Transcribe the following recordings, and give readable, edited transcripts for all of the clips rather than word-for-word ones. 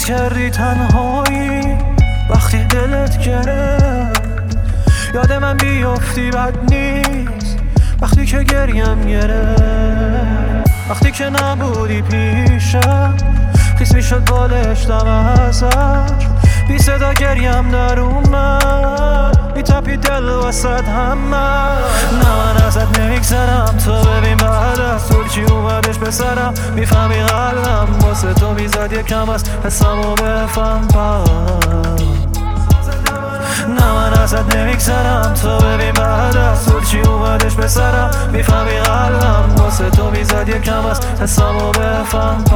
حس کردی تنهایی وقتی دلت گرفت. یاد من بیافتی بد نیست وقتی که گریم گرفت. وقتی که نبودی پیشم خیس میشد بالش دم ازش. بی صدا گریم در اومد میتپی دل وسط همه. نه من ازت نمیگذرم تو ببین بعد از طول چی اومدش به سرم. میفهمی قلبم واسه تو میزد یکم از حسمو بفهم نه من ازت نمیگذرم تو ببین بعد از طول چی اومدش به سرم. میفهمی قلبم واسه تو میزد یکم از حسمو بفهم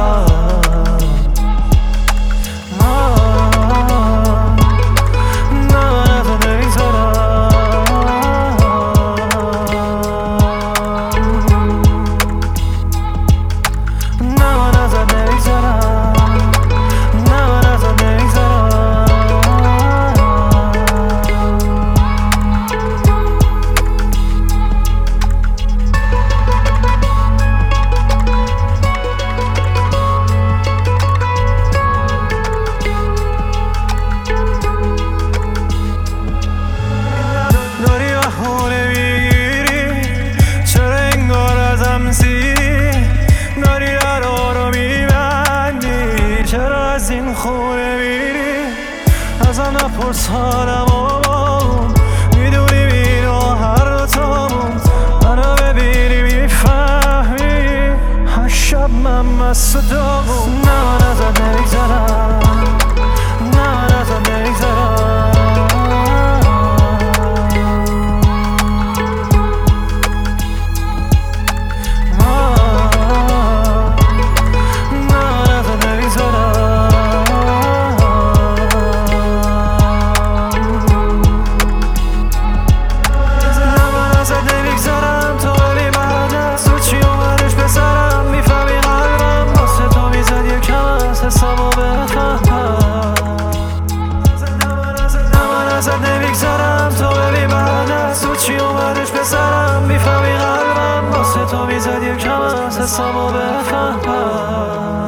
داری قرار رو میبندی. چرا از این خونه میری ازم نپرس حالمو. میدونی اینو هر دوتامون منو ببینی میفهمی هر شب من مست و داغون. نه من ازت نمیگذرم نه من ازت نمیگذرم ازت نمیگذرم تو ببین بعد از تو چی اومدش به سرم. میفهمی قلبم واسه تو میزد یکم از حسمو بفهم